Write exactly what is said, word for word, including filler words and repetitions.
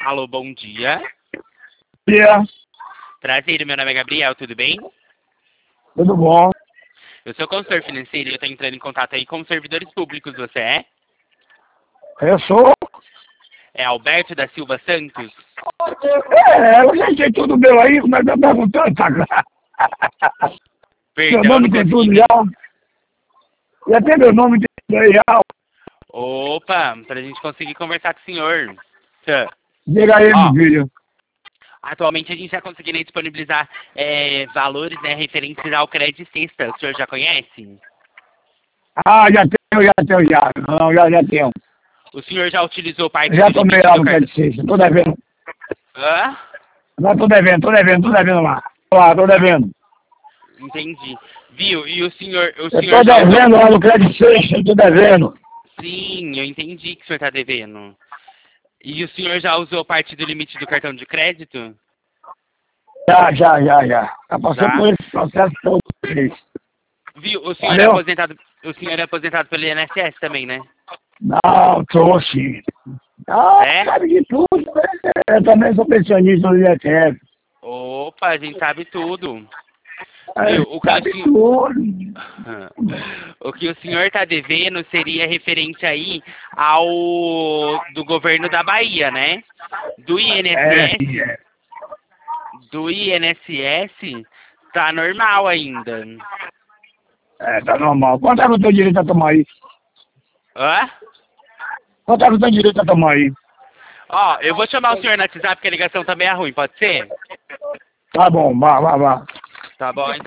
Alô, bom dia. Dia, Prazer, meu nome é Gabriel, tudo bem? tudo bom? Eu sou consultor financeiro e eu estou entrando em contato aí com os servidores públicos, você é? Eu sou. É Alberto da Silva Santos? É, eu já sei tudo meu aí, como é que tá perguntando, tá? Meu Perdão, nome não tem consegui... tudo já. Já tem meu nome tem tudo aí já. Opa, pra gente conseguir conversar com o senhor. Tá. Diga aí, Ó, meu filho. atualmente a gente está conseguindo disponibilizar é, valores né, referentes ao crédito sexta. O senhor já conhece? Ah, já tenho, já tenho, já. Não, já, já tenho. O senhor já utilizou parte Já do tomei limite lá do no cartão? crédito sexta, tô devendo. Hã? Lá tô devendo, tô devendo, tô devendo lá. Lá, tô devendo. Entendi. Viu? E o senhor, o Eu senhor tô já usou... devendo lá no crédito sexta, eu tô devendo. Sim, eu entendi que o senhor está devendo. E o senhor já usou parte do limite do cartão de crédito? Já, já, já, já. Já passou Já? por esse processo todo. Viu? O senhor é Valeu? aposentado, o senhor é aposentado pelo I N S S também, né? Não, tô sim. Ah, É? sabe de tudo, né? Eu também sou pensionista do I N S S. Opa, a gente sabe tudo. É, Viu? O que o sabe senhor... tudo. O que o senhor está devendo seria referente aí ao do governo da Bahia, né? Do É, sim, I N S S, é. do I N S S tá normal ainda. É, tá normal. Quanto é que eu tenho direito a tomar aí? Hã? Quanto é que eu tenho direito a tomar aí? Ó, eu vou chamar o senhor no WhatsApp porque a ligação também é ruim, pode ser? Tá bom, vá, vá, vá. Tá bom, então.